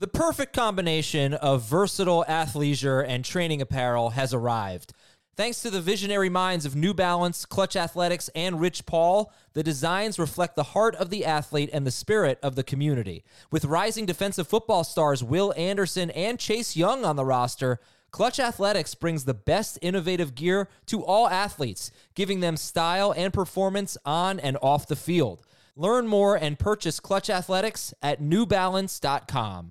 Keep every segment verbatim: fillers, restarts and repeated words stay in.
The perfect combination of versatile athleisure and training apparel has arrived. Thanks to the visionary minds of New Balance, Clutch Athletics, and Rich Paul, the designs reflect the heart of the athlete and the spirit of the community. With rising defensive football stars Will Anderson and Chase Young on the roster, Clutch Athletics brings the best innovative gear to all athletes, giving them style and performance on and off the field. Learn more and purchase Clutch Athletics at new balance dot com.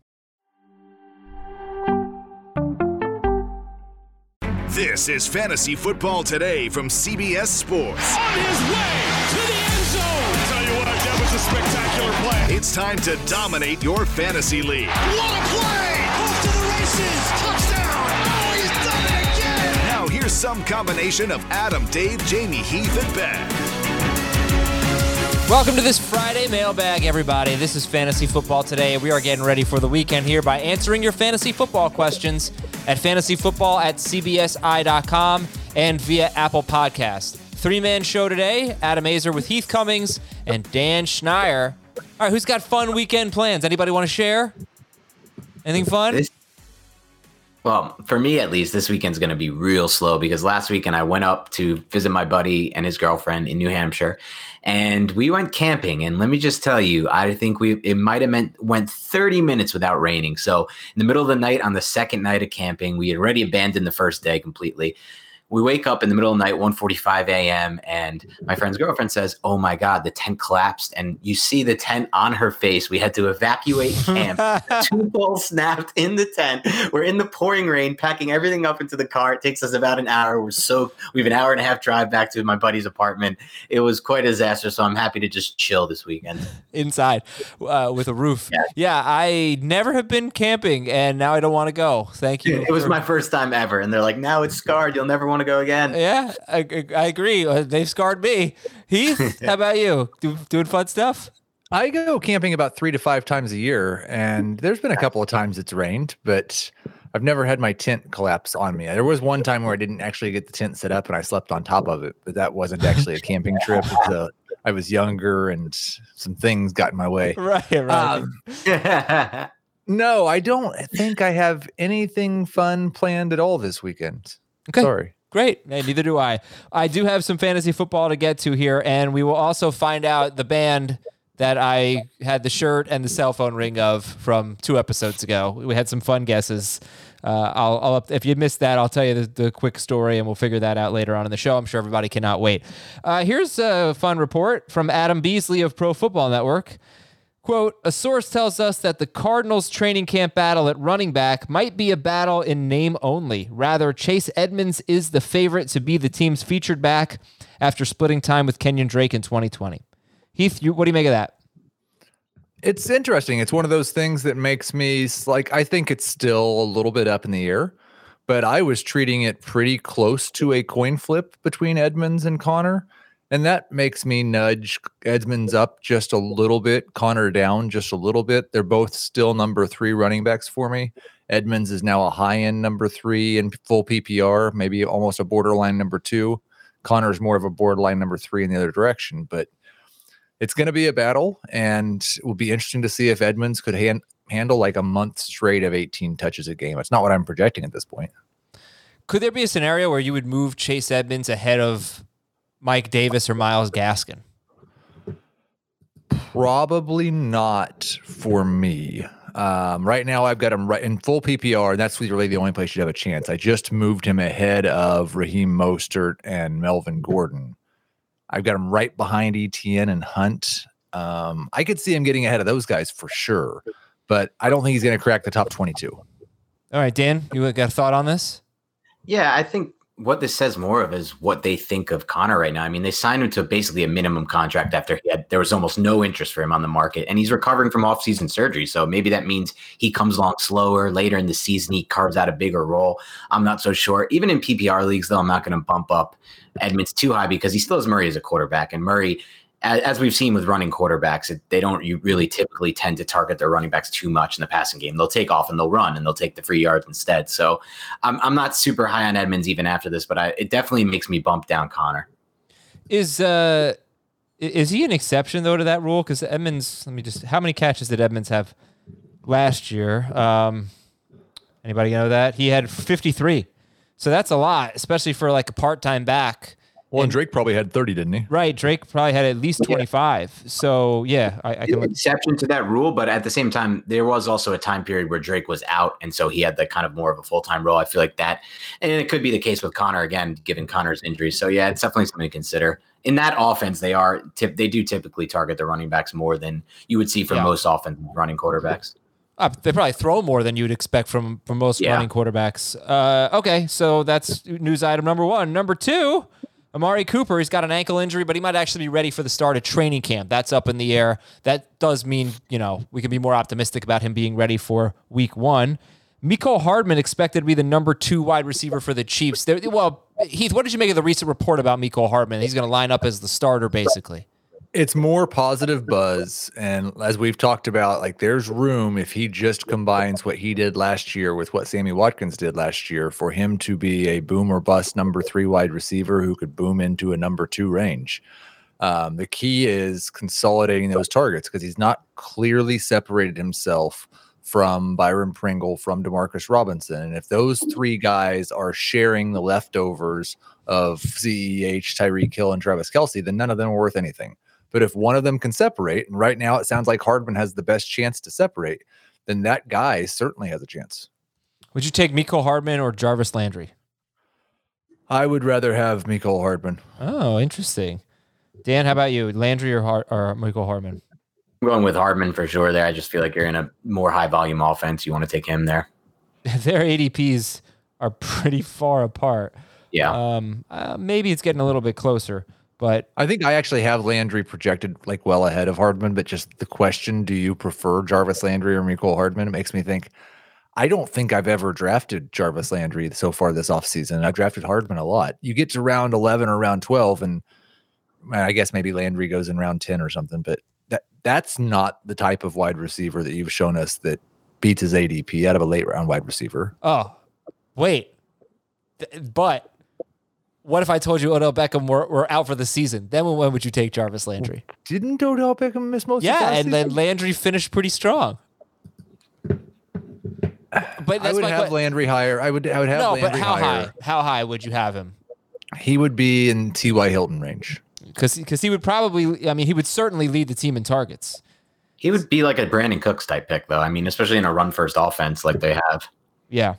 This is Fantasy Football Today from C B S Sports. On his way to the end zone. I'll tell you what, that was a spectacular play. It's time to dominate your fantasy league. What a play! Off to the races. Touchdown. Oh, he's done it again. Now here's some combination of Adam, Dave, Jamie, Heath, and Ben. Welcome to this Friday mailbag, everybody. This is Fantasy Football Today. We are getting ready for the weekend here by answering your fantasy football questions at fantasyfootball at c b s i dot com and via Apple Podcast. Three-man show today, Adam Azer with Heath Cummings and Dan Schneier. All right, who's got fun weekend plans? Anybody want to share? Anything fun? This, well, for me at least, this weekend's going to be real slow because last weekend I went up to visit my buddy and his girlfriend in New Hampshire, and we went camping. And let me just tell you, I think we it might have meant went thirty minutes without raining. So in the middle of the night on the second night of camping, we had already abandoned the first day completely. We wake up in the middle of the night, one forty-five a.m., and my friend's girlfriend says, oh, my God, the tent collapsed. And you see the tent on her face. We had to evacuate camp. Two poles snapped in the tent. We're in the pouring rain, packing everything up into the car. It takes us about an hour. We're so we have an hour and a half drive back to my buddy's apartment. It was quite a disaster, so I'm happy to just chill this weekend. Inside uh, with a roof. Yeah. yeah, I never have been camping, and now I don't want to go. Thank you. It was for- my first time ever, and they're like, now it's scarred. You'll never want to go again. Yeah, I, I agree. Uh, They've scarred me. Heath, how about you? Do, doing fun stuff? I go camping about three to five times a year, and there's been a couple of times it's rained, but I've never had my tent collapse on me. There was one time where I didn't actually get the tent set up and I slept on top of it, but that wasn't actually a camping trip. It's a, I was younger and some things got in my way. Right, right. Um, no, I don't think I have anything fun planned at all this weekend. Okay. Sorry. Great. Hey, neither do I. I do have some fantasy football to get to here, and we will also find out the band that I had the shirt and the cell phone ring of from two episodes ago. We had some fun guesses. Uh, I'll, I'll up, if you missed that, I'll tell you the, the quick story, and we'll figure that out later on in the show. I'm sure everybody cannot wait. Uh, here's a fun report from Adam Beasley of Pro Football Network. Quote, a source tells us that the Cardinals training camp battle at running back might be a battle in name only. Rather, Chase Edmonds is the favorite to be the team's featured back after splitting time with Kenyon Drake in twenty twenty. Heath, you, what do you make of that? It's interesting. It's one of those things that makes me like, I think it's still a little bit up in the air, but I was treating it pretty close to a coin flip between Edmonds and Connor. And that makes me nudge Edmonds up just a little bit, Connor down just a little bit. They're both still number three running backs for me. Edmonds is now a high-end number three in full P P R, maybe almost a borderline number two. Connor's more of a borderline number three in the other direction. But it's going to be a battle, and it will be interesting to see if Edmonds could hand, handle like a month straight of eighteen touches a game. It's not what I'm projecting at this point. Could there be a scenario where you would move Chase Edmonds ahead of Mike Davis or Myles Gaskin? Probably not for me. Um, right now, I've got him right in full P P R, and that's really the only place you'd have a chance. I just moved him ahead of Raheem Mostert and Melvin Gordon. I've got him right behind Etienne and Hunt. Um, I could see him getting ahead of those guys for sure, but I don't think he's going to crack the top twenty-two. All right, Dan, you got a thought on this? Yeah, I think what this says more of is what they think of Connor right now. I mean, they signed him to basically a minimum contract after he had, there was almost no interest for him on the market, and he's recovering from off-season surgery. So maybe that means he comes along slower. Later in the season, he carves out a bigger role. I'm not so sure. Even in P P R leagues, though, I'm not going to bump up Edmonds too high because he still has Murray as a quarterback, and Murray, as we've seen with running quarterbacks, they don't you really typically tend to target their running backs too much in the passing game. They'll take off and they'll run and they'll take the free yards instead. So I'm I'm not super high on Edmonds even after this, but I, it definitely makes me bump down Connor. Is uh is he an exception though to that rule? Because Edmonds, let me just, how many catches did Edmonds have last year. Um, anybody know that? He had fifty-three. So that's a lot, especially for like a part-time back. Well, and, and Drake probably had thirty, didn't he? Right. Drake probably had at least twenty-five. Yeah. So, yeah, I, I can. Exception to that rule, but at the same time, there was also a time period where Drake was out, and so he had the kind of more of a full-time role. I feel like that, and it could be the case with Connor again, given Connor's injury. So, yeah, it's definitely something to consider. In that offense, they are tip, they do typically target the running backs more than you would see from yeah. most offense running quarterbacks. Uh, they probably throw more than you'd expect from, from most yeah. running quarterbacks. Uh, okay, so that's news item number one. Number two, Amari Cooper, he's got an ankle injury, but he might actually be ready for the start of training camp. That's up in the air. That does mean, you know, we can be more optimistic about him being ready for week one. Mecole Hardman expected to be the number two wide receiver for the Chiefs. They're, well, Heath, what did you make of the recent report about Mecole Hardman? He's going to line up as the starter, basically. It's more positive buzz, and as we've talked about, like there's room if he just combines what he did last year with what Sammy Watkins did last year for him to be a boom or bust number three wide receiver who could boom into a number two range. Um, the key is consolidating those targets because he's not clearly separated himself from Byron Pringle, from Demarcus Robinson, and if those three guys are sharing the leftovers of C E H, Tyreek Hill, and Travis Kelce, then none of them are worth anything. But if one of them can separate, and right now it sounds like Hardman has the best chance to separate, then that guy certainly has a chance. Would you take Mecole Hardman or Jarvis Landry? I would rather have Mecole Hardman. Oh, interesting. Dan, how about you? Landry or, Har- or Mecole Hardman? I'm going with Hardman for sure there. I just feel like you're in a more high-volume offense. You want to take him there. Their A D Ps are pretty far apart. Yeah. Um, uh, maybe it's getting a little bit closer. But I think I actually have Landry projected like well ahead of Hardman, but just the question, do you prefer Jarvis Landry or Mecole Hardman? It makes me think, I don't think I've ever drafted Jarvis Landry so far this offseason. I've drafted Hardman a lot. You get to round eleven or round twelve, and I guess maybe Landry goes in round ten or something, but that that's not the type of wide receiver that you've shown us that beats his A D P out of a late round wide receiver. Oh, wait. But what if I told you Odell Beckham were, were out for the season? Then when would you take Jarvis Landry? Didn't Odell Beckham miss most yeah, of the and season? then Landry finished pretty strong. But that's I would have que- Landry higher. I would I would have no, Landry but how higher. high? How high would you have him? He would be in T Y Hilton range. Because because he would probably, I mean, he would certainly lead the team in targets. He would be like a Brandon Cooks type pick, though. I mean, especially in a run-first offense like they have. Yeah.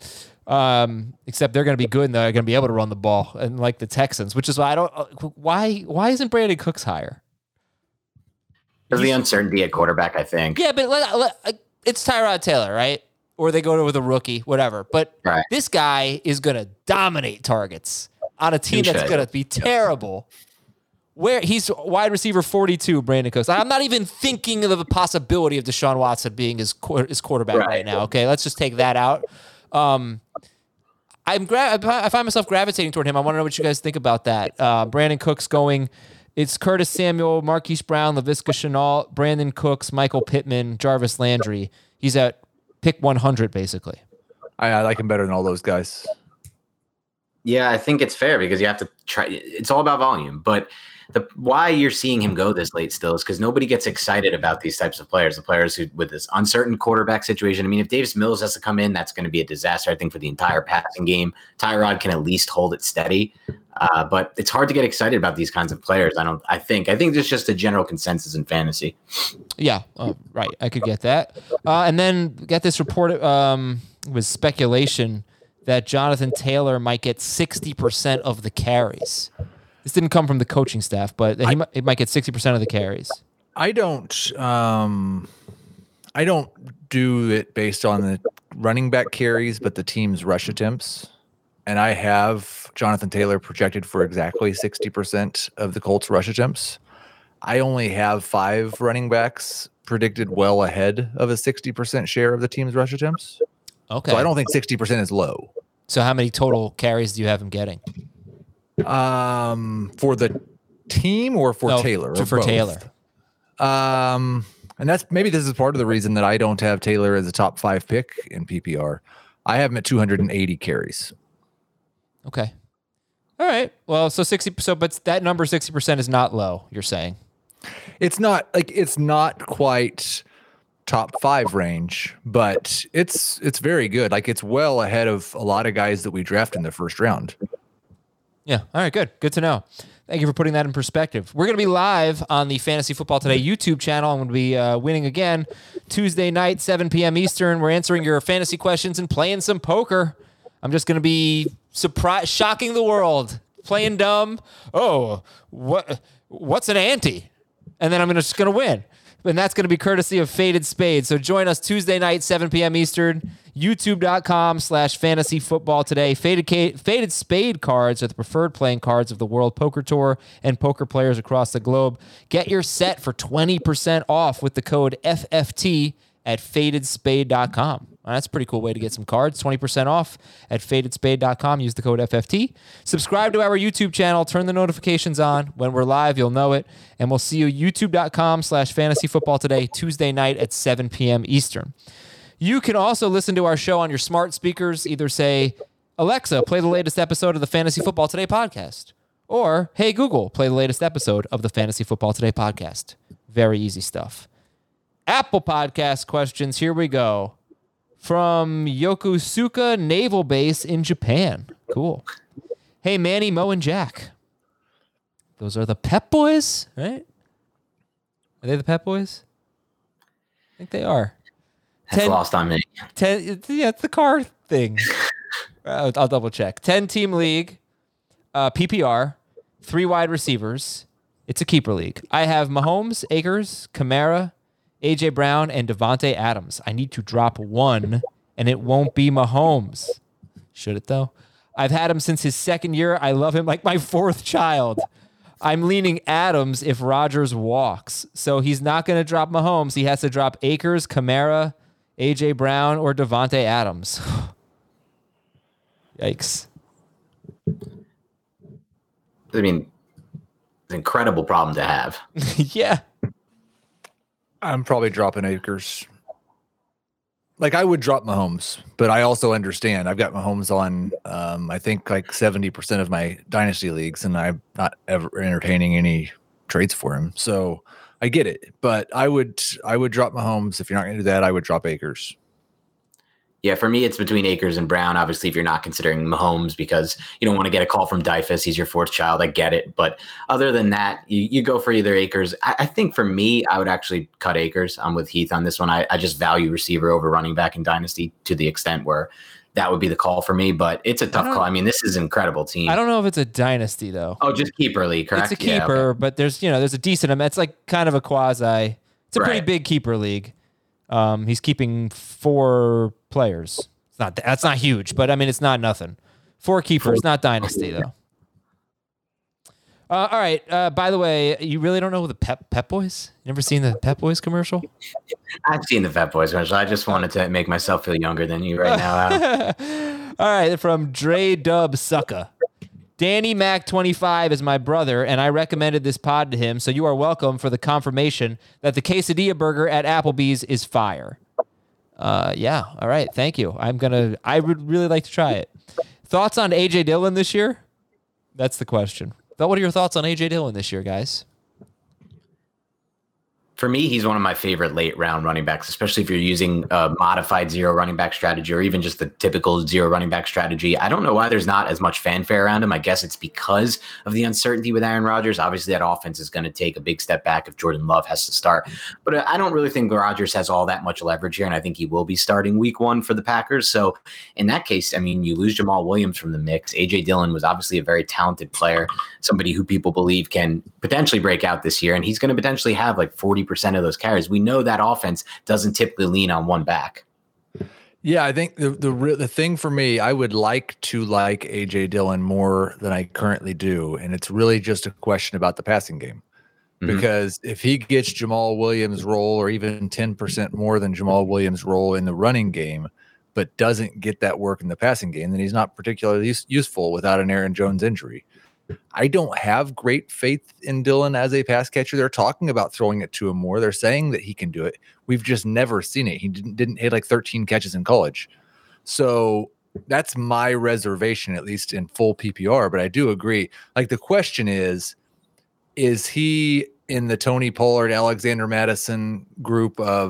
Um, except they're going to be good and they're going to be able to run the ball, and like the Texans, which is why I don't. Why why isn't Brandon Cooks higher? Because the uncertainty at quarterback, I think. Yeah, but let, let, it's Tyrod Taylor, right? Or they go to with a rookie, whatever. But right. This guy is going to dominate targets on a team that's going to be terrible. Where he's wide receiver forty-two, Brandon Cooks. I'm not even thinking of the possibility of Deshaun Watson being his his quarterback right, right now. Okay, let's just take that out. Um, I'm gra- I find myself gravitating toward him. I want to know what you guys think about that. Uh, Brandon Cooks going. It's Curtis Samuel, Marquise Brown, Laviska Shenault, Brandon Cooks, Michael Pittman, Jarvis Landry. He's at pick one hundred, basically. I, I like him better than all those guys. Yeah, I think it's fair because you have to try. It's all about volume, but the why you're seeing him go this late still is because nobody gets excited about these types of players. The players who with this uncertain quarterback situation. I mean, if Davis Mills has to come in, that's going to be a disaster. I think for the entire passing game, Tyrod can at least hold it steady. Uh, but it's hard to get excited about these kinds of players. I don't. I think. I think there's just a general consensus in fantasy. Yeah, oh, right. I could get that. Uh, and then get this report. Um, was speculation that Jonathan Taylor might get sixty percent of the carries. This didn't come from the coaching staff, but he I, might, he might get sixty percent of the carries. I don't. Um, I don't do it based on the running back carries, but the team's rush attempts. And I have Jonathan Taylor projected for exactly sixty percent of the Colts rush attempts. I only have five running backs predicted well ahead of a sixty percent share of the team's rush attempts. Okay. So I don't think sixty percent is low. So how many total carries do you have him getting? Um, for the team or for no, Taylor? Or for both? Taylor. Um, and that's maybe this is part of the reason that I don't have Taylor as a top five pick in P P R. I have him at two hundred eighty carries. Okay. All right. Well, so sixty. So, but that number sixty percent is not low. You're saying it's not like it's not quite top five range, but it's it's very good. Like it's well ahead of a lot of guys that we draft in the first round. Yeah. All right, good. Good to know. Thank you for putting that in perspective. We're going to be live on the Fantasy Football Today YouTube channel. I'm going to be uh, winning again Tuesday night, seven p.m. Eastern. We're answering your fantasy questions and playing some poker. I'm just going to be surprise, shocking the world, playing dumb. Oh, what? What's an ante? And then I'm gonna, just going to win. And that's going to be courtesy of Faded Spade. So join us Tuesday night, seven p.m. Eastern, youtube.com slash fantasy football today. Faded, Faded Spade cards are the preferred playing cards of the World Poker Tour and poker players across the globe. Get your set for twenty percent off with the code F F T at faded spade dot com. Well, that's a pretty cool way to get some cards. twenty percent off at faded spade dot com. Use the code F F T. Subscribe to our YouTube channel. Turn the notifications on. When we're live, you'll know it. And we'll see you youtube.com slash fantasy football today, Tuesday night at seven p.m. Eastern. You can also listen to our show on your smart speakers. Either say, Alexa, play the latest episode of the Fantasy Football Today podcast. Or, hey, Google, play the latest episode of the Fantasy Football Today podcast. Very easy stuff. Apple Podcast questions. Here we go. From Yokosuka Naval Base in Japan. Cool. Hey, Manny, Mo, and Jack. Those are the Pep Boys, right? Are they the Pep Boys? I think they are. That's ten, lost on me. Ten, yeah, it's the car thing. I'll, I'll double check. ten-team league, uh, P P R, three wide receivers. It's a keeper league. I have Mahomes, Akers, Kamara, A J Brown, and Devontae Adams. I need to drop one, and it won't be Mahomes. Should it, though? I've had him since his second year. I love him like my fourth child. I'm leaning Adams if Rodgers walks. So he's not going to drop Mahomes. He has to drop Akers, Kamara, A J Brown, or Devontae Adams. Yikes. I mean, it's an incredible problem to have. Yeah. I'm probably dropping Akers. Like I would drop Mahomes, but I also understand I've got Mahomes on, um, I think like seventy percent of my dynasty leagues, and I'm not ever entertaining any trades for him. So I get it, but I would, I would drop Mahomes. If you're not going to do that, I would drop Akers. Yeah, for me, it's between Akers and Brown. Obviously, if you're not considering Mahomes because you don't want to get a call from Dyfus, he's your fourth child. I get it. But other than that, you, you go for either Akers. I, I think for me, I would actually cut Akers. I'm with Heath on this one. I, I just value receiver over running back in Dynasty to the extent where that would be the call for me. But it's a tough I call. I mean, this is an incredible team. I don't know if it's a Dynasty, though. Oh, just keeper league, correct? It's a keeper, yeah, okay. But there's, you know, there's a decent amount. It's like kind of a quasi. It's a right. pretty big keeper league. Um, he's keeping four players. It's not that's not huge, but I mean it's not nothing. Four keepers, not dynasty though. Uh, all right. Uh, by the way, you really don't know the Pep Pep Boys? You never seen the Pep Boys commercial? I've seen the Pep Boys commercial. I just wanted to make myself feel younger than you right now. All right, from Dre Dub Sucka. Danny Mac twenty-five is my brother, and I recommended this pod to him, so you are welcome for the confirmation that the quesadilla burger at Applebee's is fire. Uh, yeah. All right. Thank you. I'm going to, I would really like to try it. Thoughts on A J Dillon this year? That's the question. But what are your thoughts on A J Dillon this year, guys? For me, he's one of my favorite late round running backs, especially if you're using a modified zero running back strategy or even just the typical zero running back strategy. I don't know why there's not as much fanfare around him. I guess it's because of the uncertainty with Aaron Rodgers. Obviously, that offense is going to take a big step back if Jordan Love has to start. But I don't really think Rodgers has all that much leverage here, and I think he will be starting week one for the Packers. So in that case, I mean, you lose Jamal Williams from the mix. A J Dillon was obviously a very talented player, somebody who people believe can potentially break out this year, and he's going to potentially have like forty percent of those carries. We know that offense doesn't typically lean on one back. Yeah, I think the the the thing for me, I would like to like A J Dillon more than I currently do, and it's really just a question about the passing game. Mm-hmm. Because if he gets Jamal Williams' role or even ten percent more than Jamal Williams' role in the running game, but doesn't get that work in the passing game, then he's not particularly use, useful without an Aaron Jones injury. I don't have great faith in Dillon as a pass catcher. They're talking about throwing it to him more. They're saying that he can do it. We've just never seen it. He didn't, didn't hit like thirteen catches in college. So that's my reservation, at least in full P P R. But I do agree. Like the question is, is he in the Tony Pollard, Alexander Madison group of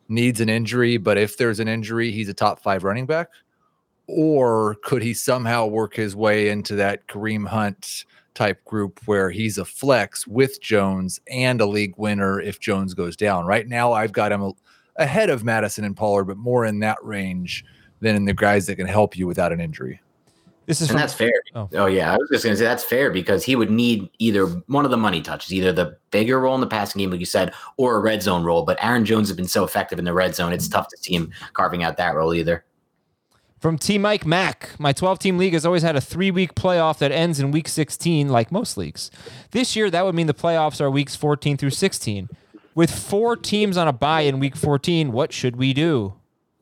needs an injury, but if there's an injury, he's a top five running back? Or could he somehow work his way into that Kareem Hunt type group where he's a flex with Jones and a league winner if Jones goes down? Right now, I've got him a, ahead of Madison and Pollard, but more in that range than in the guys that can help you without an injury. This is and from, that's fair. Oh. oh, yeah. I was just going to say that's fair because he would need either one of the money touches, either the bigger role in the passing game, like you said, or a red zone role. But Aaron Jones has been so effective in the red zone, it's tough to see him carving out that role either. From T. Mike Mack, my twelve-team league has always had a three-week playoff that ends in week sixteen, like most leagues. This year, that would mean the playoffs are weeks fourteen through sixteen. With four teams on a bye in week fourteen, what should we do?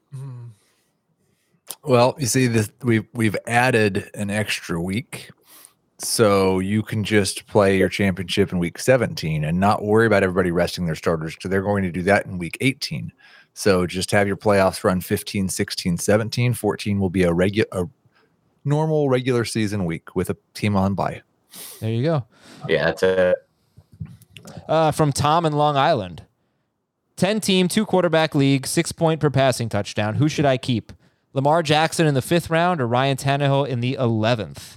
Well, you see, this, we've we've added an extra week, so you can just play your championship in week seventeen and not worry about everybody resting their starters because they're going to do that in week eighteen. So just have your playoffs run fifteen, sixteen, seventeen. fourteen will be a regular, a normal regular season week with a team on bye. There you go. Yeah, that's a Uh, from Tom in Long Island. ten-team, two-quarterback league, six-point per passing touchdown. Who should I keep? Lamar Jackson in the fifth round or Ryan Tannehill in the eleventh?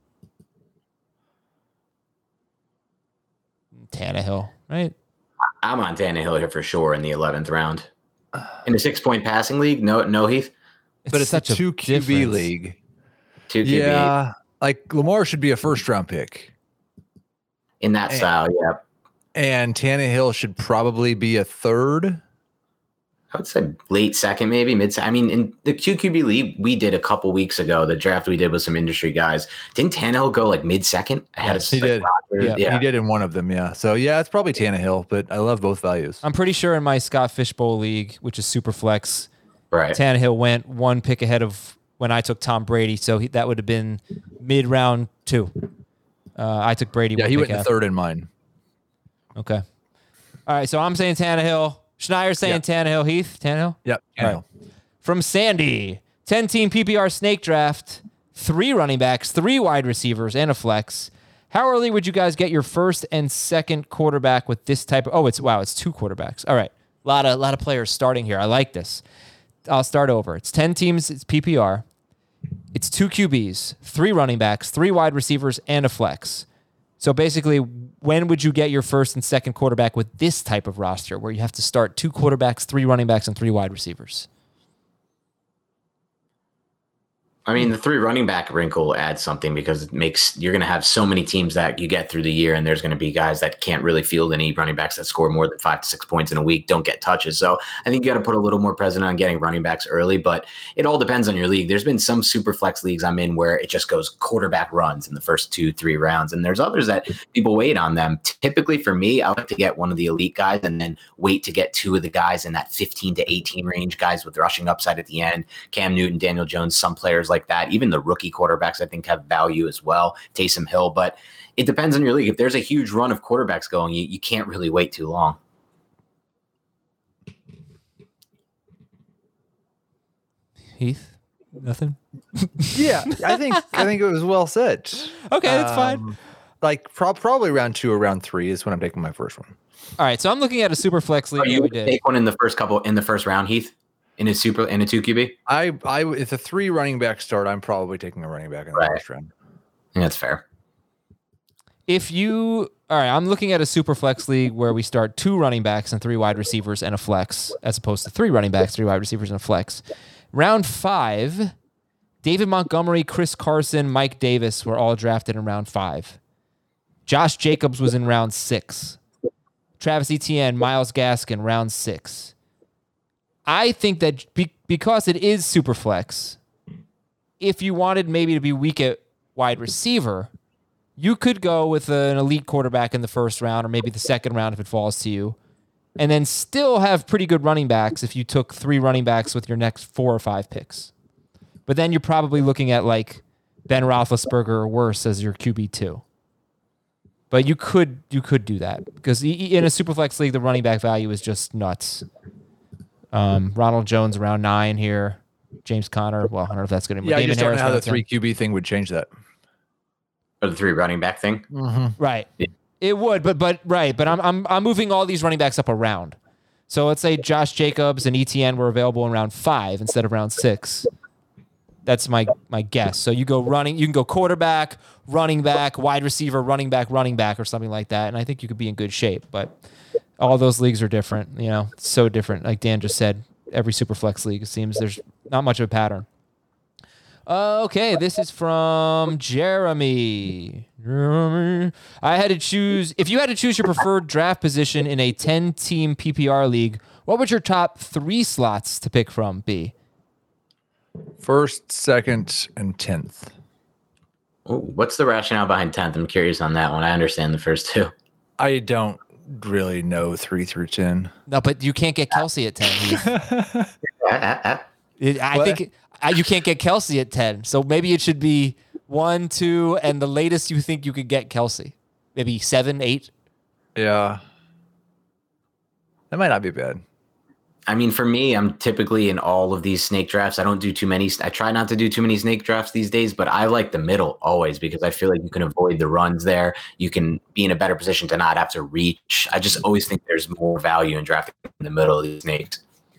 Tannehill, right? I'm on Tannehill here for sure in the eleventh round. In a six-point passing league, no, no Heath. But it's such a two Q B difference. league. Two Q B Yeah, like Lamar should be a first-round pick. in that And- style. Yeah, And Tannehill should probably be a third. I would say late second, maybe mid. I mean, in the Q Q B league we did a couple weeks ago, the draft we did with some industry guys. Didn't Tannehill go like mid second? ahead Yes, of he did. Rodgers? Yeah, yeah. He did in one of them, yeah. So, yeah, it's probably Tannehill, but I love both values. I'm pretty sure in my Scott Fishbowl league, which is super flex, right. Tannehill went one pick ahead of when I took Tom Brady, so he, that would have been mid-round two. Uh, I took Brady. Yeah, one he pick went in ahead. third in mine. Okay. All right, so I'm saying Tannehill. Schneier's saying Tannehill. Heath, Tannehill? Yep. All right. From Sandy, ten-team P P R snake draft, three running backs, three wide receivers, and a flex. How early would you guys get your first and second quarterback with this type of... Oh, it's wow, it's two quarterbacks. All right. A lot of, lot of players starting here. I like this. I'll start over. It's ten teams. It's P P R. It's two Q Bs, three running backs, three wide receivers, and a flex. So basically, when would you get your first and second quarterback with this type of roster where you have to start two quarterbacks, three running backs, and three wide receivers? I mean, the three running back wrinkle adds something because it makes you're going to have so many teams that you get through the year, and there's going to be guys that can't really field any running backs that score more than five to six points in a week, don't get touches. So I think you got to put a little more present on getting running backs early, but it all depends on your league. There's been some super flex leagues I'm in where it just goes quarterback runs in the first two, three rounds, and there's others that people wait on them. Typically for me, I like to get one of the elite guys and then wait to get two of the guys in that fifteen to eighteen range, guys with rushing upside at the end. Cam Newton, Daniel Jones, some players like that. Even the rookie quarterbacks, I think, have value as well. Taysom Hill, but it depends on your league. If there's a huge run of quarterbacks going, you, you can't really wait too long. Heath? Nothing? Yeah, I think I think it was well said. Okay, that's fine. Um, Like pro- probably round two or round three is when I'm taking my first one. All right, so I'm looking at a super flex league. Are you that we would did. take one in the first couple in the first round, Heath? In a super in a two Q B? I I if a three running back start, I'm probably taking a running back in the Right. first round. I think that's fair. If you, all right, I'm looking at a super flex league where we start two running backs and three wide receivers and a flex, as opposed to three running backs, three wide receivers, and a flex. Round five, David Montgomery, Chris Carson, Mike Davis were all drafted in round five. Josh Jacobs was in round six. Travis Etienne, Myles Gaskin, round six. I think that be, because it is super flex, if you wanted maybe to be weak at wide receiver, you could go with an elite quarterback in the first round or maybe the second round if it falls to you, and then still have pretty good running backs if you took three running backs with your next four or five picks. But then you're probably looking at like Ben Roethlisberger or worse as your Q B two. But you could you could do that because in a superflex league, the running back value is just nuts. Um, Ronald Jones around nine here. James Conner. Well, I don't know if that's going to be. Yeah, I Damon just don't Harris know how the around ten. three Q B thing would change that. Or the three running back thing. Right. Yeah. It would, but but right, but I'm I'm I'm moving all these running backs up around. So let's say Josh Jacobs and E T N were available in round five instead of round six. That's my my guess. So you go running, you can go quarterback, running back, wide receiver, running back, running back, or something like that. And I think you could be in good shape. But all those leagues are different. You know, so different. Like Dan just said, every Superflex league, it seems there's not much of a pattern. Uh, okay, this is from Jeremy. Jeremy. I had to choose, if you had to choose your preferred draft position in a ten-team P P R league, what would your top three slots to pick from be? First, second, and tenth. Ooh, what's the rationale behind tenth? I'm curious on that one. I understand the first two. I don't really know three through ten. No, but you can't get Kelsey at ten. Heath. Uh, uh, uh. It, I What? think I, you can't get Kelsey at ten. So maybe it should be one, two, and the latest you think you could get Kelsey. Maybe seven, eight. Yeah. That might not be bad. I mean, for me, I'm typically in all of these snake drafts. I don't do too many. I try not to do too many snake drafts these days, but I like the middle always because I feel like you can avoid the runs there. You can be in a better position to not have to reach. I just always think there's more value in drafting in the middle of these snakes.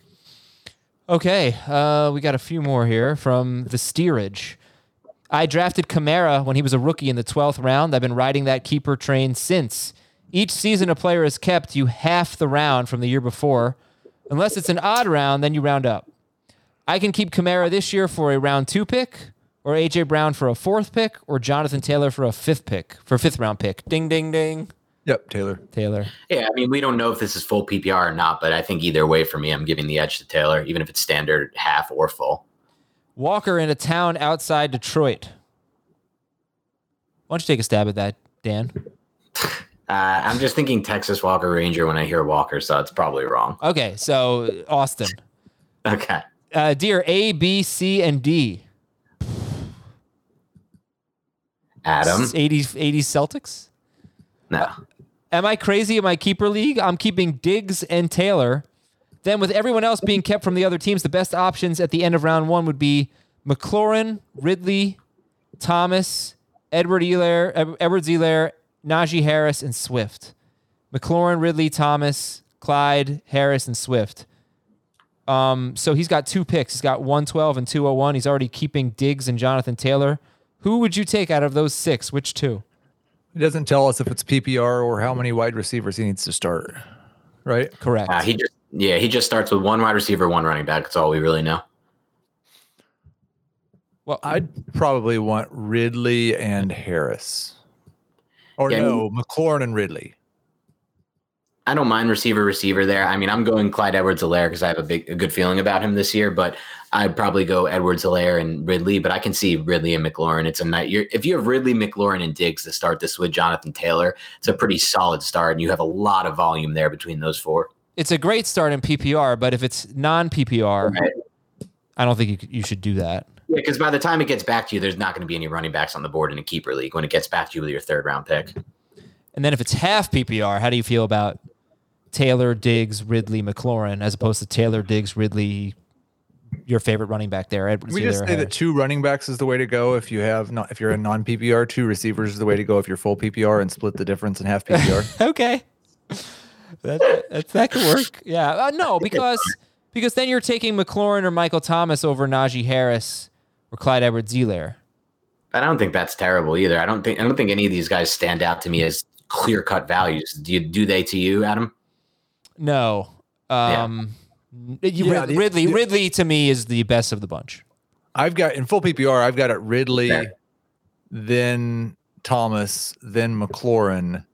Okay, uh, we got a few more here from the steerage. I drafted Kamara when he was a rookie in the twelfth round. I've been riding that keeper train since. Each season a player is kept, you half the round from the year before. Unless it's an odd round, then you round up. I can keep Kamara this year for a round two pick, or A J Brown for a fourth pick, or Jonathan Taylor for a fifth pick, for a fifth round pick. Ding, ding, ding. Yep, Taylor. Taylor. Yeah, I mean, we don't know if this is full P P R or not, but I think either way for me, I'm giving the edge to Taylor, even if it's standard, half, or full. Walker in a town outside Detroit. Why don't you take a stab at that, Dan? Uh, I'm just thinking Texas Walker Ranger when I hear Walker, so it's probably wrong. Okay, so Austin. Okay. Uh, dear A, B, C, and D. Adam? eighties, eighties Celtics? No. Am I crazy in my keeper league? I'm keeping Diggs and Taylor. Then with everyone else being kept from the other teams, the best options at the end of round one would be McLaurin, Ridley, Thomas, Edward Elaire, Edwards-Helaire, Najee Harris, and Swift. McLaurin, Ridley, Thomas, Clyde, Harris, and Swift. Um, so he's got two picks. He's got one twelve and two oh one. He's already keeping Diggs and Jonathan Taylor. Who would you take out of those six? Which two? It doesn't tell us if it's P P R or how many wide receivers he needs to start, right? Correct. Uh, he just yeah, he just starts with one wide receiver, one running back. That's all we really know. Well, I'd probably want Ridley and Harris. Or Yeah, I no, McLaurin and Ridley. I don't mind receiver receiver there. I mean, I'm going Clyde Edwards-Helaire because I have a big a good feeling about him this year, but I'd probably go Edwards-Helaire and Ridley, but I can see Ridley and McLaurin. It's a night. You're, if you have Ridley, McLaurin, and Diggs to start this with Jonathan Taylor, it's a pretty solid start, and you have a lot of volume there between those four. it's a great start in P P R, but if it's non-P P R, Right. I don't think you, you should do that. Yeah, because by the time it gets back to you, there's not going to be any running backs on the board in a keeper league when it gets back to you with your third round pick. And then if it's half P P R, how do you feel about Taylor, Diggs, Ridley, McLaurin, as opposed to Taylor, Diggs, Ridley, your favorite running back there? Edwards, We just Helaire, say that Harris? two running backs is the way to go if you have not if you're a non P P R. Two receivers is the way to go if you're full P P R and split the difference in half P P R. Okay. That, that, that could work. Yeah. Uh, no, because because then you're taking McLaurin or Michael Thomas over Najee Harris or Clyde Edwards-Helaire. I don't think that's terrible either. I don't think I don't think any of these guys stand out to me as clear cut values. Do you do they to you, Adam? No. Um, you- Yeah, the- Ridley, the- Ridley to me is the best of the bunch. I've got in full P P R, I've got it Ridley, Yeah. then Thomas, then McLaurin,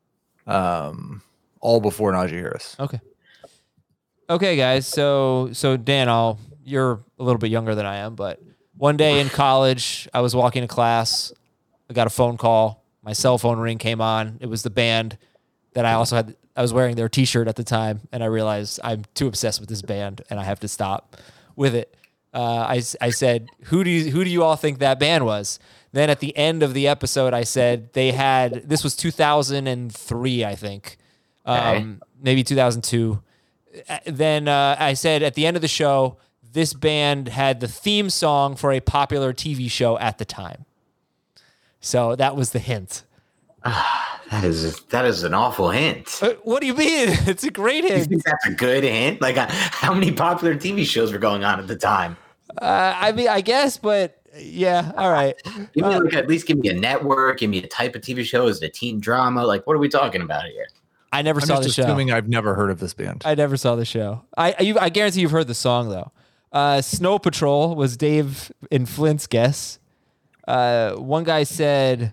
um, all before Najee Harris. Okay. Okay, guys. So, so Dan, I'll, you're a little bit younger than I am, but one day in college, I was walking to class. I got a phone call. My cell phone ring came on. It was the band that I also had. I was wearing their T-shirt at the time, and I realized I'm too obsessed with this band, and I have to stop with it. Uh, I, I said, who do you, who do you all think that band was? Then at the end of the episode, I said they had, this was two thousand three, I think, um, maybe two thousand two. Then uh, I said at the end of the show, this band had the theme song for a popular T V show at the time. So that was the hint. That is that is an awful hint. Uh, what do you mean? It's a great You hint. think that's a good hint? Like, uh, how many popular T V shows were going on at the time? Uh, I mean, I guess, but yeah, all right. Give me Uh, like at least give me a network, give me a type of T V show. Is it a teen drama? Like, what are we talking about here? I never I'm saw just the show. assuming I've never heard of this band. I never saw the show. I I, you, I guarantee you've heard the song though. Uh, Snow Patrol was Dave and Flint's guess. Uh, one guy said,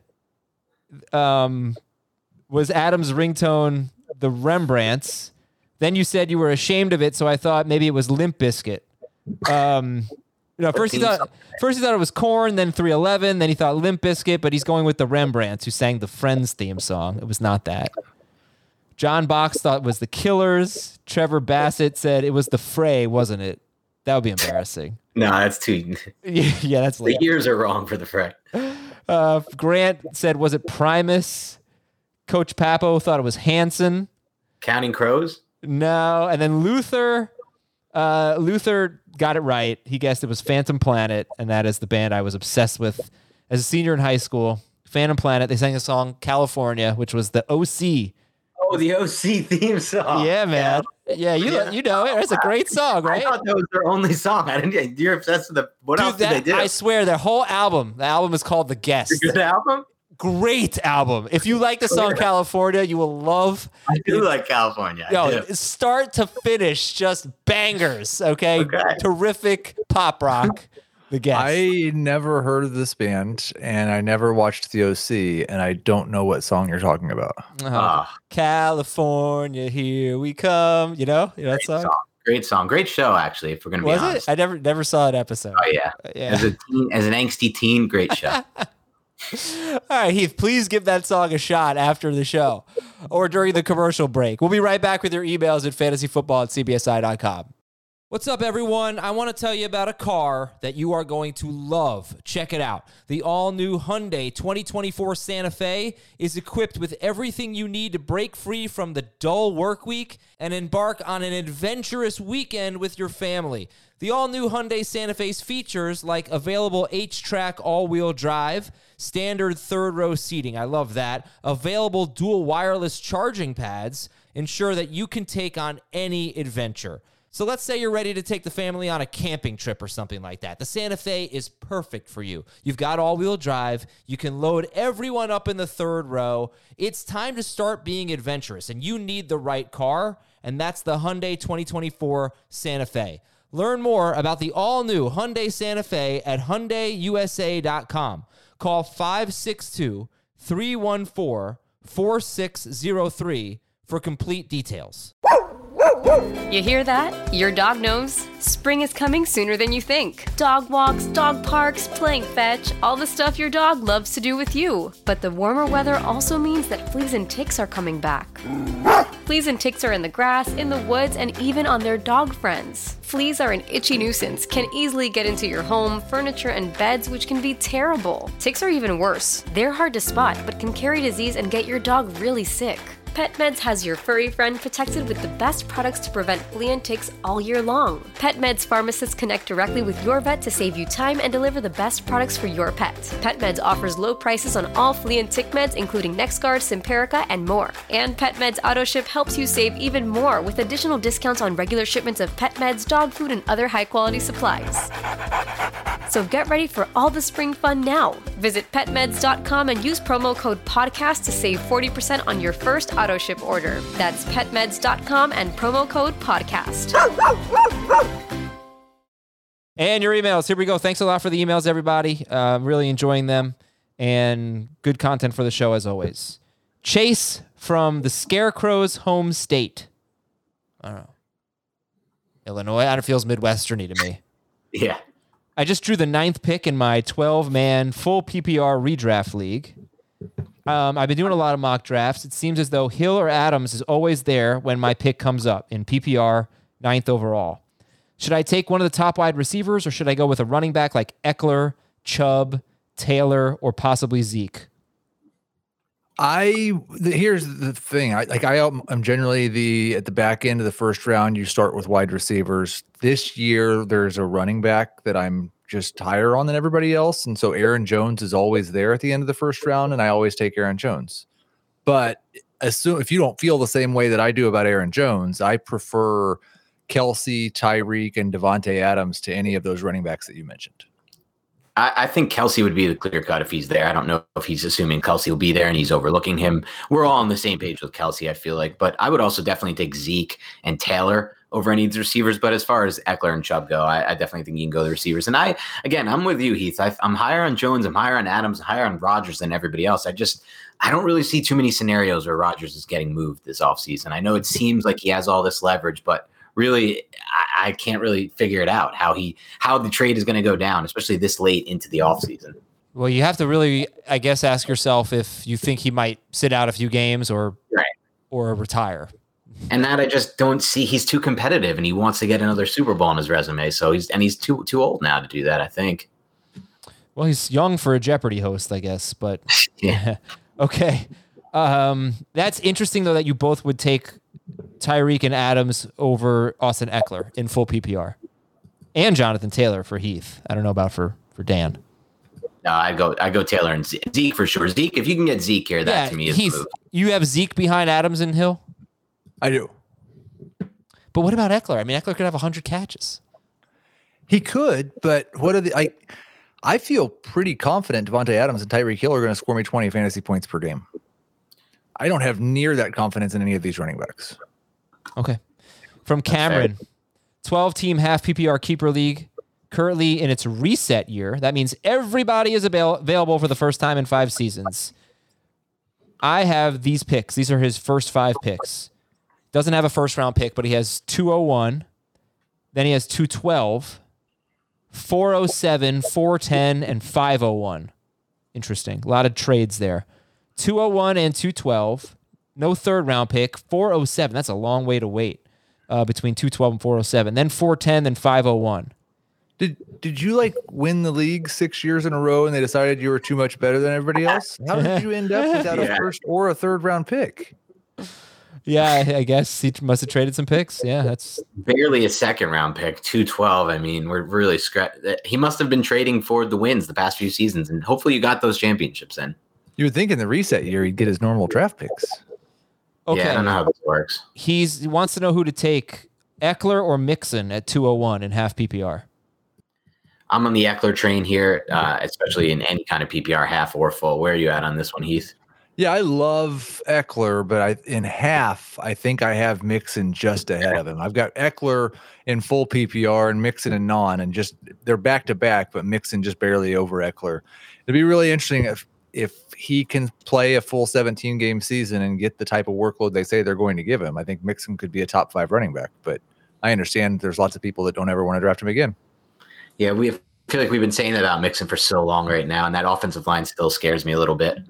um, was Adam's ringtone the Rembrandts? Then you said you were ashamed of it, so I thought maybe it was Limp Bizkit. Um, you know, first he thought first he thought it was Korn, then three eleven, then he thought Limp Bizkit, but he's going with the Rembrandts, who sang the Friends theme song. It was not that. John Box thought it was the Killers. Trevor Bassett said it was the Fray, wasn't it? That would be embarrassing. No, that's too. Yeah, that's The late. years are wrong for the Fray. Uh, Grant said, was it Primus? Coach Papo thought it was Hanson. Counting Crows. No. And then Luther, uh, Luther got it right. He guessed it was Phantom Planet, and that is the band I was obsessed with as a senior in high school. Phantom Planet. They sang a song, California, which was the O C. Oh, the O C theme song. Yeah, man. Yeah, you Yeah. you know it. It's a great song, I right? thought that was their only song. I didn't. You're obsessed with the. What else Dude, did that, they do? I swear, their whole album, the album is called The Guest. It's a good album. Great album. If you like the song Yeah. California, you will love. I do like California. I Yo, do. start to finish, just bangers. Okay, Okay. terrific pop rock. The Guest. I never heard of this band, and I never watched the O C, and I don't know what song you're talking about. Uh-huh. Ah, California, here we come. You know, you know that great song. song. Great song. Great show, actually. If we're gonna be Was honest. it? I never never saw an episode. Oh yeah. Yeah. As a teen, as an angsty teen, great show. All right, Heath, please give that song a shot after the show or during the commercial break. We'll be right back with your emails at fantasyfootball at c b s i dot com. What's up, everyone? I want to tell you about a car that you are going to love. Check it out. The all-new Hyundai twenty twenty-four Santa Fe is equipped with everything you need to break free from the dull work week and embark on an adventurous weekend with your family. The all-new Hyundai Santa Fe's features like available H-Track all-wheel drive, standard third-row seating, I love that, available dual wireless charging pads, ensure that you can take on any adventure. So let's say you're ready to take the family on a camping trip or something like that. The Santa Fe is perfect for you. You've got all-wheel drive. You can load everyone up in the third row. It's time to start being adventurous, and you need the right car, and that's the Hyundai twenty twenty-four Santa Fe. Learn more about the all-new Hyundai Santa Fe at Hyundai U S A dot com. Call five six two, three one four, four six zero three for complete details. You hear that? Your dog knows spring is coming sooner than you think. Dog walks, dog parks, playing fetch, all the stuff your dog loves to do with you. But the warmer weather also means that fleas and ticks are coming back. Fleas and ticks are in the grass, in the woods, and even on their dog friends. Fleas are an itchy nuisance, can easily get into your home, furniture, and beds, which can be terrible. Ticks are even worse. They're hard to spot, but can carry disease and get your dog really sick. PetMeds has your furry friend protected with the best products to prevent flea and ticks all year long. PetMeds pharmacists connect directly with your vet to save you time and deliver the best products for your pet. PetMeds offers low prices on all flea and tick meds, including NexGard, Simparica, and more. And PetMeds AutoShip helps you save even more with additional discounts on regular shipments of pet meds, dog food, and other high-quality supplies. So get ready for all the spring fun now. Visit pet meds dot com and use promo code podcast to save forty percent on your first auto ship order. That's pet meds dot com and promo code podcast. And your emails. Here we go. Thanks a lot for the emails, everybody. Uh, I'm really enjoying them and good content for the show as always. Chase from the Scarecrow's home state. I don't know. Illinois. That feels Midwestern-y to me. Yeah. I just drew the ninth pick in my twelve-man full P P R redraft league. Um, I've been doing a lot of mock drafts. It seems as though Hill or Adams is always there when my pick comes up in P P R, ninth overall. Should I take one of the top wide receivers, or should I go with a running back like Eckler, Chubb, Taylor, or possibly Zeke? I the, here's the thing. I like I am I'm generally the at the back end of the first round. You start with wide receivers. This year, there's a running back that I'm just higher on than everybody else, and so Aaron Jones is always there at the end of the first round, and I always take Aaron Jones. But assume if you don't feel the same way that I do about Aaron Jones, I prefer Kelsey, Tyreek, and Devontae Adams to any of those running backs that you mentioned. I, I think Kelsey would be the clear cut if he's there. I don't know if he's assuming Kelsey will be there and he's overlooking him. We're all on the same page with Kelsey, I feel like. But I would also definitely take Zeke and Taylor over any of the receivers. But as far as Eckler and Chubb go, I, I definitely think you can go the receivers. And I, again, I'm with you, Heath. I, I'm higher on Jones. I'm higher on Adams, higher on Rodgers than everybody else. I just, I don't really see too many scenarios where Rodgers is getting moved this offseason. I know it seems like he has all this leverage, but really, I, I can't really figure it out how he how the trade is going to go down, especially this late into the offseason. Well, you have to really, I guess, ask yourself if you think he might sit out a few games or right. or retire. And that I just don't see. He's too competitive, and he wants to get another Super Bowl on his resume. So he's and he's too too old now to do that, I think. Well, he's young for a Jeopardy host, I guess. But yeah, okay. Um, that's interesting though that you both would take Tyreek and Adams over Austin Eckler in full P P R, and Jonathan Taylor for Heath. I don't know about for for Dan. No, I go I go Taylor and Zeke, Zeke for sure. Zeke, if you can get Zeke here, that yeah, to me is Heath, the move. You have Zeke behind Adams and Hill. I do. But what about Eckler? I mean, Eckler could have one hundred catches. He could, but what are the I I feel pretty confident Devontae Adams and Tyreek Hill are going to score me twenty fantasy points per game. I don't have near that confidence in any of these running backs. Okay. From Cameron, twelve-team half P P R keeper league, currently in its reset year. That means everybody is avail- available for the first time in five seasons. I have these picks. These are his first five picks. Doesn't have a first-round pick, but he has two oh one. Then he has two twelve, four oh seven, four ten, and five oh one. Interesting. A lot of trades there. two oh one and two twelve. No third round pick. four oh seven. That's a long way to wait uh, between two twelve and four oh seven. Then four ten, then five oh one. Did did you like win the league six years in a row and they decided you were too much better than everybody else? How did you end up without Yeah. a first or a third round pick? Yeah, I, I guess he must have traded some picks. Yeah, that's Barely a second round pick, two twelve. I mean, we're really scratch. He must have been trading for the wins the past few seasons, and hopefully you got those championships in. You would think in the reset year he'd get his normal draft picks. okay. Yeah, I don't know how this works. He's, he wants to know who to take, Eckler or Mixon at two oh one in half P P R. I'm on the Eckler train here, uh, especially in any kind of P P R, half or full. Where are you at on this one, Heath? Yeah, I love Eckler, but I in half, I think I have Mixon just ahead of him. I've got Eckler in full P P R and Mixon in non, and just they're back to back, but Mixon just barely over Eckler. It'd be really interesting if if he can play a full seventeen game season and get the type of workload they say they're going to give him. I think Mixon could be a top five running back, but I understand there's lots of people that don't ever want to draft him again. Yeah, we have, I feel like we've been saying that about Mixon for so long right now, and that offensive line still scares me a little bit.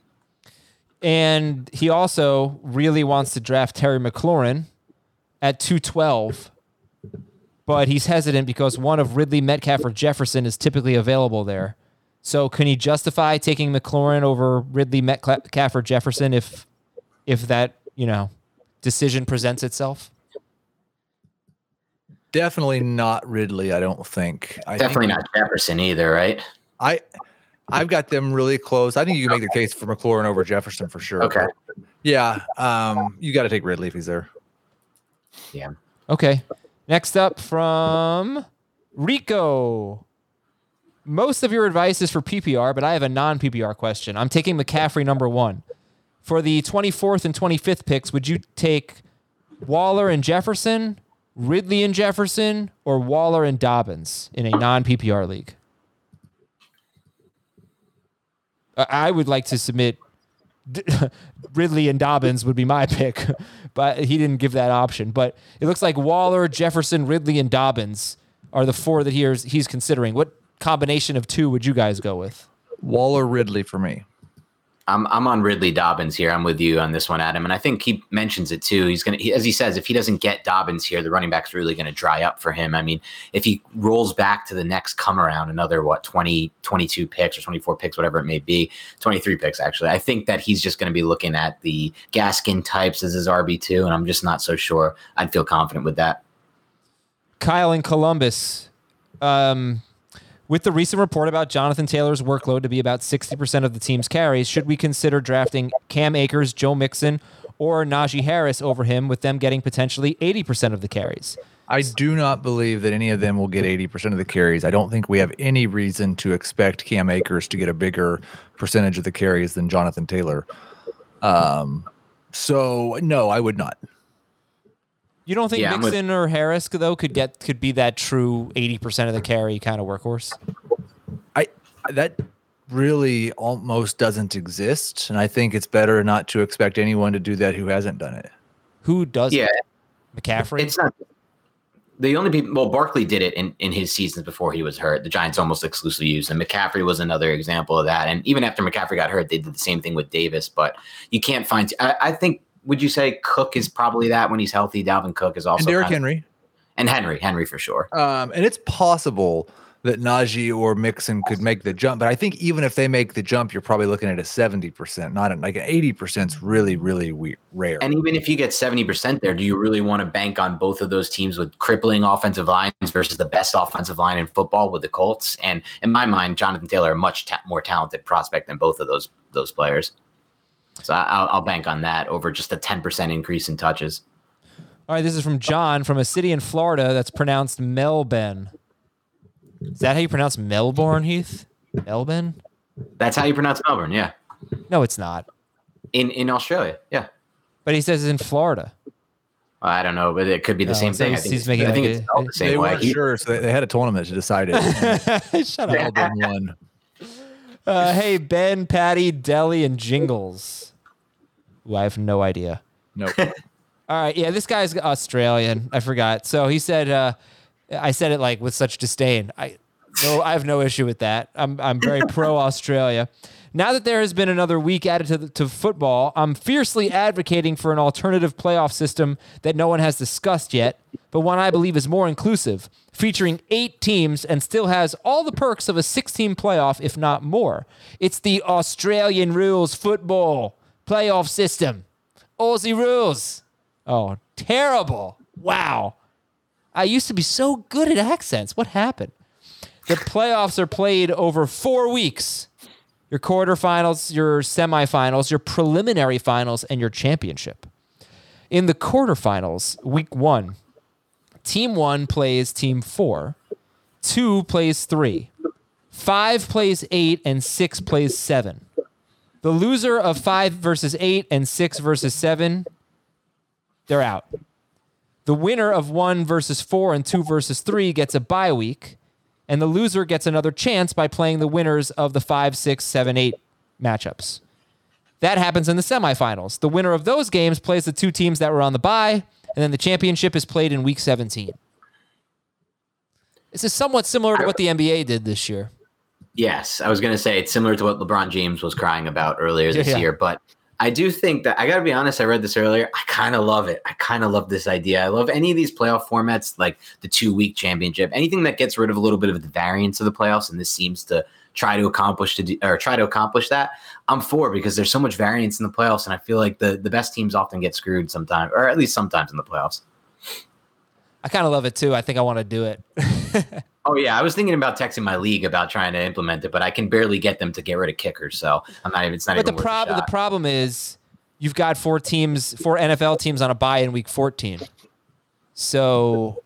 And he also really wants to draft Terry McLaurin at two twelve, but he's hesitant because one of Ridley, Metcalf, or Jefferson is typically available there. So can he justify taking McLaurin over Ridley, Metcalf, or Jefferson if if that, you know, decision presents itself? Definitely not Ridley, I don't think. I Definitely think, not Jefferson either, right? I I've got them really close. I think you can make the case for McLaurin over Jefferson for sure. Okay. Yeah, um, you got to take Ridley if he's there. Yeah. Okay. Next up from Rico. Most of your advice is for P P R, but I have a non-P P R question. I'm taking McCaffrey number one. For the twenty-fourth and twenty-fifth picks, would you take Waller and Jefferson, Ridley and Jefferson, or Waller and Dobbins in a non-P P R league? I would like to submit Ridley and Dobbins would be my pick, but he didn't give that option. But it looks like Waller, Jefferson, Ridley, and Dobbins are the four that he's, he's considering. What combination of two would you guys go with? Waller, Ridley for me. I'm I'm on Ridley Dobbins here. I'm with you on this one, Adam. And I think he mentions it too. He's gonna, he, as he says, if he doesn't get Dobbins here, the running back's really going to dry up for him. I mean, if he rolls back to the next come around, another what twenty, twenty-two picks or twenty-four picks, whatever it may be, twenty-three picks actually. I think that he's just going to be looking at the Gaskin types as his R B two, and I'm just not so sure. I'd feel confident with that. Kyle in Columbus. Um, With the recent report about Jonathan Taylor's workload to be about sixty percent of the team's carries, should we consider drafting Cam Akers, Joe Mixon, or Najee Harris over him, with them getting potentially eighty percent of the carries? I do not believe that any of them will get eighty percent of the carries. I don't think we have any reason to expect Cam Akers to get a bigger percentage of the carries than Jonathan Taylor. Um, so no, I would not. You don't think Yeah, I'm Mixon or Harris though could get could be that true eighty percent of the carry kind of workhorse? I that really almost doesn't exist, and I think it's better not to expect anyone to do that who hasn't done it. Who does Yeah. it? McCaffrey? It's not the only people. Well, Barkley did it in, in his seasons before he was hurt. The Giants almost exclusively used him. McCaffrey was another example of that. And even after McCaffrey got hurt, they did the same thing with Davis. But you can't find. I, I think. Would you say Cook is probably that when he's healthy? Dalvin Cook is also And Derrick kind of, Henry. and Henry, Henry for sure. Um, and it's possible that Najee or Mixon could make the jump, but I think even if they make the jump, you're probably looking at a seventy percent, not a, like an eighty percent is really, really we- rare. And even if you get seventy percent there, do you really want to bank on both of those teams with crippling offensive lines versus the best offensive line in football with the Colts? And in my mind, Jonathan Taylor, a much ta- more talented prospect than both of those those players. So I'll, I'll bank on that over just a ten percent increase in touches. All right, this is from John from a city in Florida that's pronounced Melbourne. Is that how you pronounce Melbourne, Heath? Melbourne? That's how you pronounce Melbourne, yeah. No, it's not. In in Australia, yeah. But he says it's in Florida. I don't know, but it could be the Oh, same so thing. I he's- think, he's it's, making I think like it's a- spelled the same they way. weren't He- sure, so they, they had a tournament to decide it. Shut up. Melbourne won. Uh, hey, Ben, Patty, Deli, and Jingles. Ooh, I have no idea. Nope. All right, yeah, this guy's Australian. I forgot. So he said, uh, I said it like with such disdain. I no, I have no issue with that. I'm I'm very pro Australia. Now that there has been another week added to, the, to football, I'm fiercely advocating for an alternative playoff system that no one has discussed yet, but one I believe is more inclusive, featuring eight teams and still has all the perks of a six-team playoff, if not more. It's the Australian rules football playoff system. Aussie rules. Oh, terrible. Wow. I used to be so good at accents. What happened? The playoffs are played over four weeks. Your quarterfinals, your semifinals, your preliminary finals, and your championship. In the quarterfinals, week one, team one plays team four, two plays three, five plays eight, and six plays seven. The loser of five versus eight and six versus seven, they're out. The winner of one versus four and two versus three gets a bye week. And the loser gets another chance by playing the winners of the five, six, seven, eight matchups. That happens in the semifinals. The winner of those games plays the two teams that were on the bye, and then the championship is played in week seventeen. This is somewhat similar to what the N B A did this year. Yes, I was going to say it's similar to what LeBron James was crying about earlier this Yeah, yeah. year, but I do think that I got to be honest. I read this earlier. I kind of love it. I kind of love this idea. I love any of these playoff formats, like the two week championship, anything that gets rid of a little bit of the variance of the playoffs. And this seems to try to accomplish to do, or try to accomplish that. I'm for, because there's so much variance in the playoffs. And I feel like the, the best teams often get screwed sometimes, or at least sometimes in the playoffs. I kind of love it too. I think I want to do it. Oh yeah. I was thinking about texting my league about trying to implement it, but I can barely get them to get rid of kickers. So I'm not even, it's not But the even worth a problem the shot. problem is you've got four teams, four N F L teams on a bye in week fourteen. So,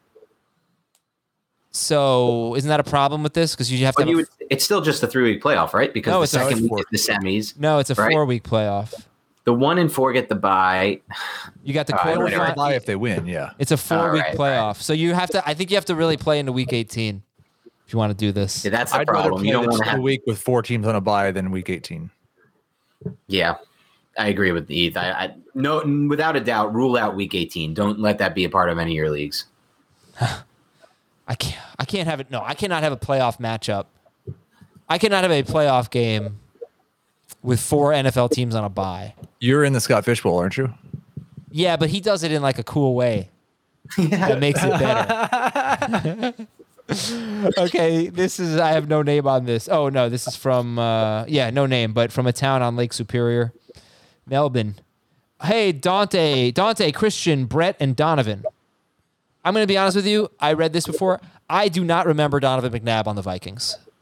so isn't that a problem with this? Because you have to. But Have you a, would, it's still just a three week playoff, right? Because No, the it's not. second It's week is the semis. no, it's a right? four week playoff. The one and four get the bye. You got the All right, quarterfinal. whatever. Bye if they win, yeah. It's a four week All right, playoff. So you have to. I think you have to really play into week eighteen if you want to do this. Yeah, that's the I'd rather problem. play You don't the want to two have. week with four teams on a bye than week eighteen. Yeah, I agree with Eth. I, I no, without a doubt, rule out week eighteen. Don't let that be a part of any of your leagues. I can't. I can't have it. No, I cannot have a playoff matchup. I cannot have a playoff game with four N F L teams on a bye. You're in the Scott Fish Bowl, aren't you? Yeah, but he does it in like a cool way that makes it better. Okay, this is. I have no name on this. Oh no, this is from. Uh, yeah, no name, but from a town on Lake Superior, Melbourne. Hey, Dante, Dante, Christian, Brett, and Donovan. I'm going to be honest with you. I read this before. I do not remember Donovan McNabb on the Vikings.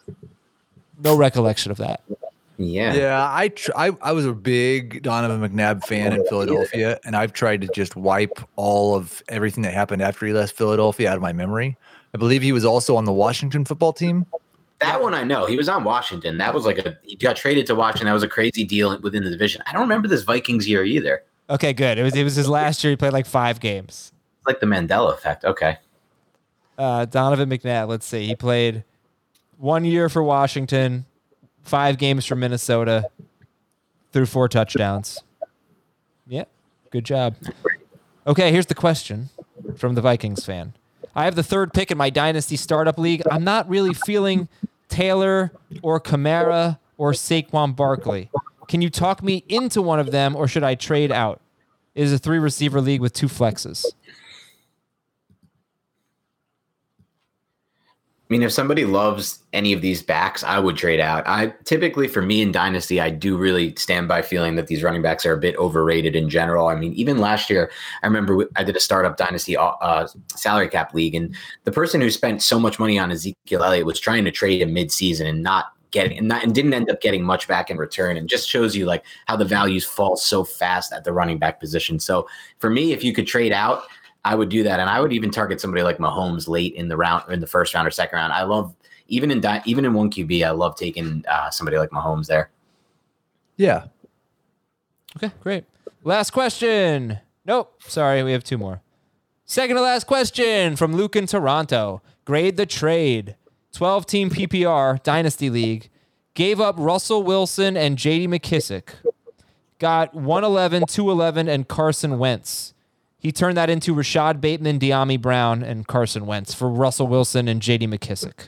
no recollection of that. Yeah. Yeah, I, tr- I I was a big Donovan McNabb fan in Philadelphia, and I've tried to just wipe all of everything that happened after he left Philadelphia out of my memory. I believe he was also on the Washington football team. That one I know. He was on Washington. That was like a he got traded to Washington. That was a crazy deal within the division. I don't remember this Vikings year either. Okay, good. It was it was his last year. He played like five games. It's like the Mandela effect. Okay. Uh, Donovan McNabb. Let's see. He played one year for Washington, five games for Minnesota, threw four touchdowns. Yeah, good job. Okay, here's the question from the Vikings fan. I have the third pick in my Dynasty Startup League. I'm not really feeling Taylor or Kamara or Saquon Barkley. Can you talk me into one of them, or should I trade out? It is a three-receiver league with two flexes. I mean, if somebody loves any of these backs, I would trade out. I typically, for me in Dynasty, I do really stand by feeling that these running backs are a bit overrated in general. I mean, even last year, I remember I did a startup Dynasty uh, salary cap league, and the person who spent so much money on Ezekiel Elliott was trying to trade him mid-season and not getting and, not, and didn't end up getting much back in return, and just shows you like how the values fall so fast at the running back position. So for me, if you could trade out, I would do that, and I would even target somebody like Mahomes late in the round, in the first round or second round. I love even in di- even in one Q B, I love taking uh, somebody like Mahomes there. Yeah. Okay, great. Last question. Nope, sorry, we have two more. Second to last question from Luke in Toronto. Grade the trade. twelve-team P P R Dynasty League. Gave up Russell Wilson and J D McKissick. Got one eleven, two eleven, and Carson Wentz. He turned that into Rashad Bateman, De'Ami Brown, and Carson Wentz for Russell Wilson and J D McKissick.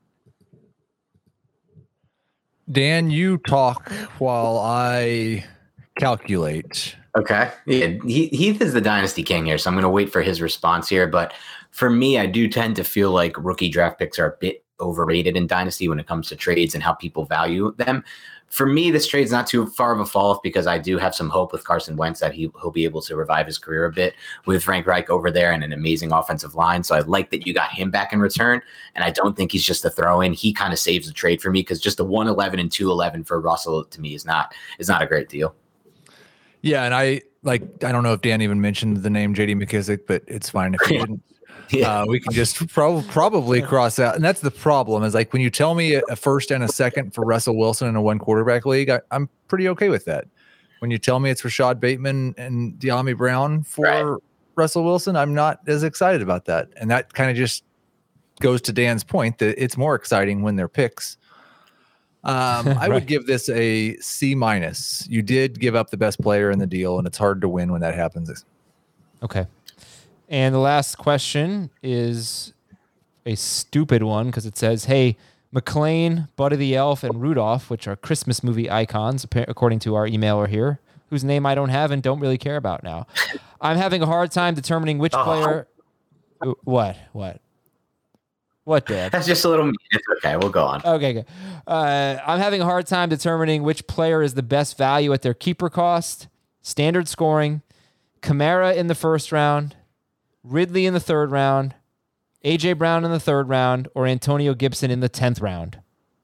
Dan, you talk while I calculate. Okay. Yeah, he, Heath is the Dynasty King here, so I'm going to wait for his response here. But for me, I do tend to feel like rookie draft picks are a bit overrated in Dynasty when it comes to trades and how people value them. For me, this trade's not too far of a fall off because I do have some hope with Carson Wentz that he, he'll be able to revive his career a bit with Frank Reich over there and an amazing offensive line. So I like that you got him back in return. And I don't think he's just a throw in. He kind of saves the trade for me because just a one eleven and two eleven for Russell to me is not is not a great deal. Yeah, and I like I don't know if Dan even mentioned the name J D McKissick, but it's fine if he didn't. Yeah. Uh, we can just pro- probably cross out. And that's the problem is like when you tell me a first and a second for Russell Wilson in a one quarterback league, I, I'm pretty okay with that. When you tell me it's Rashad Bateman and De'Ami Brown for right. Russell Wilson, I'm not as excited about that. And that kind of just goes to Dan's point that it's more exciting when they're picks. Um, I right. would give this a C minus. You did give up the best player in the deal, and it's hard to win when that happens. Okay. And the last question is a stupid one because it says, hey, McClane, Buddy the Elf, and Rudolph, which are Christmas movie icons, according to our emailer here, whose name I don't have and don't really care about now. I'm having a hard time determining which player... What? What? What, Dad? That's just a little mean. It's okay. We'll go on. Okay, good. Uh, I'm having a hard time determining which player is the best value at their keeper cost, standard scoring, Kamara in the first round, Ridley in the third round, A J Brown in the third round, or Antonio Gibson in the tenth round.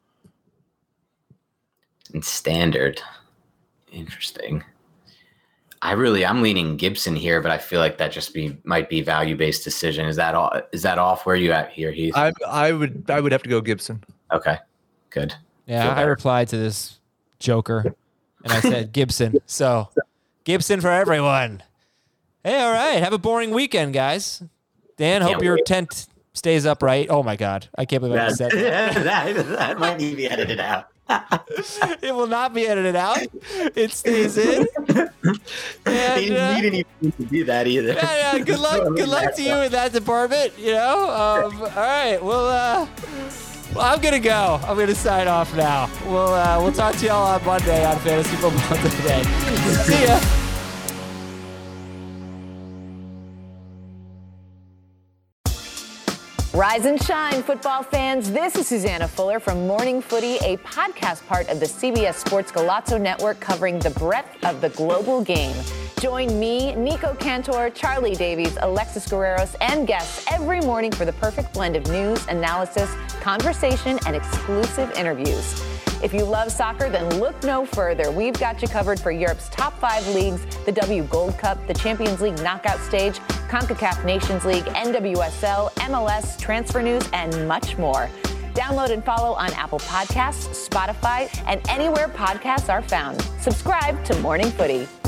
And standard. Interesting. I really, I'm leaning Gibson here, but I feel like that just be might be value-based decision. Is that all? Is that off? Where are you at here, Heath? I I would I would have to go Gibson. Okay, good. Yeah, I replied to this joker, and I said Gibson. So Gibson for everyone. Hey, all right. Have a boring weekend, guys. Dan, hope your wait. tent stays upright. Oh, my God. I can't believe I just said that. that. That might need to be edited out. It will not be edited out. It stays in. And, you uh, didn't even need to do that either. Yeah, yeah, good luck Good luck to you in that department, you know? Um, all right. Well, uh, well, I'm going to go. I'm going to sign off now. We'll, uh, we'll talk to y'all on Monday on Fantasy Football Today. See ya. Rise and shine, football fans. This is Susanna Fuller from Morning Footy, a podcast part of the C B S Sports Golazo Network covering the breadth of the global game. Join me, Nico Cantor, Charlie Davies, Alexis Guerreros, and guests every morning for the perfect blend of news, analysis, conversation, and exclusive interviews. If you love soccer, then look no further. We've got you covered for Europe's top five leagues, the W Gold Cup, the Champions League knockout stage, CONCACAF Nations League, N W S L, M L S, transfer news, and much more. Download and follow on Apple Podcasts, Spotify, and anywhere podcasts are found. Subscribe to Morning Footy.